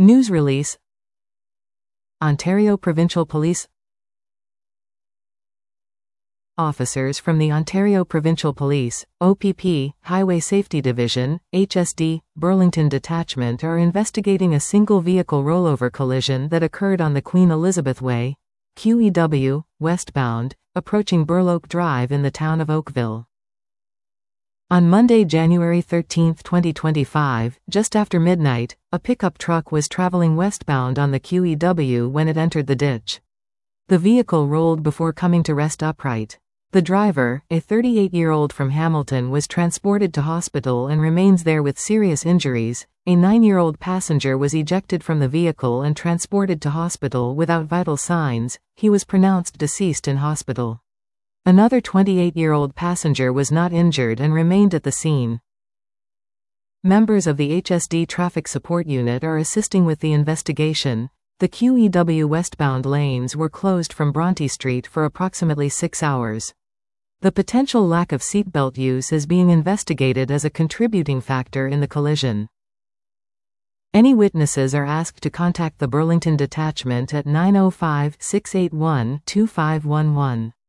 News release. Ontario Provincial Police. Officers from the Ontario Provincial Police, OPP, Highway Safety Division, HSD, Burlington Detachment are investigating a single vehicle rollover collision that occurred on the Queen Elizabeth Way, QEW, westbound, approaching Burloak Drive in the town of Oakville. On Monday, January 13, 2025, just after midnight, a pickup truck was traveling westbound on the QEW when it entered the ditch. The vehicle rolled before coming to rest upright. The driver, a 38-year-old from Hamilton, was transported to hospital and remains there with serious injuries. A 9-year-old passenger was ejected from the vehicle and transported to hospital without vital signs. He was pronounced deceased in hospital. Another 28-year-old passenger was not injured and remained at the scene. Members of the HSD Traffic Support Unit are assisting with the investigation. The QEW westbound lanes were closed from Bronte Street for approximately 6 hours. The potential lack of seatbelt use is being investigated as a contributing factor in the collision. Any witnesses are asked to contact the Burlington Detachment at 905-681-2511.